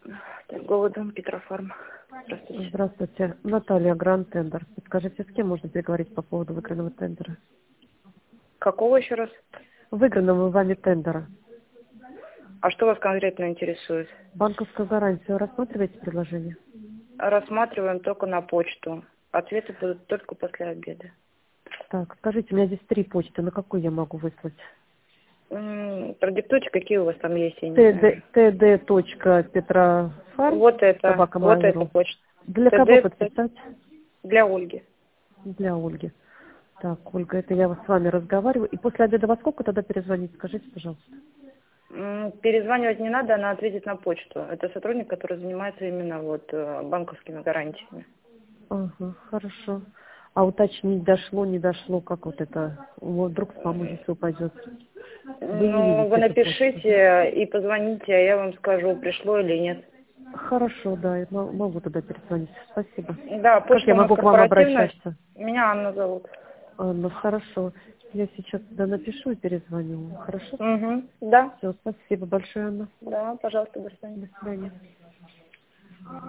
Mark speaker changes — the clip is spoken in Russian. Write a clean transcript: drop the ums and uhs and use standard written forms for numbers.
Speaker 1: Торговый дом Петрофарм. Здравствуйте.
Speaker 2: Здравствуйте. Наталья, Гранд Тендер. Подскажите, с кем можно переговорить по поводу выигранного тендера?
Speaker 1: Какого еще раз?
Speaker 2: Выигранного вами тендера.
Speaker 1: А что вас конкретно интересует?
Speaker 2: Банковскую гарантию рассматриваете предложение?
Speaker 1: Рассматриваем только на почту. Ответы будут только после обеда.
Speaker 2: Так, скажите, у меня здесь 3 почты. На какую я могу выслать?
Speaker 1: Продиктуйте, какие у вас там есть, я не знаю.
Speaker 2: td.petrofarm.
Speaker 1: Вот это почта.
Speaker 2: Для кого
Speaker 1: ТД
Speaker 2: подписать?
Speaker 1: для Ольги.
Speaker 2: Для Ольги. Так, Ольга, это я с вами разговариваю. И после обеда во сколько тогда перезвонить? Скажите, пожалуйста.
Speaker 1: Перезванивать не надо, она ответит на почту. Это сотрудник, который занимается именно банковскими гарантиями.
Speaker 2: Ага, хорошо. А уточнить, дошло, не дошло, как вот это? Вот вдруг спам уже все упадет.
Speaker 1: Вы напишите и позвоните, а я вам скажу, пришло или нет.
Speaker 2: Хорошо, да, я могу тогда перезвонить. Спасибо.
Speaker 1: Да,
Speaker 2: Как
Speaker 1: почта
Speaker 2: я
Speaker 1: у нас
Speaker 2: могу к вам
Speaker 1: корпоративная.
Speaker 2: обращаться?
Speaker 1: Меня Анна зовут.
Speaker 2: Ну, хорошо. Я сейчас тогда напишу и перезвоню. Хорошо?
Speaker 1: Угу. Да.
Speaker 2: Все, спасибо большое, Анна.
Speaker 1: Да, пожалуйста, до свидания.
Speaker 2: До свидания.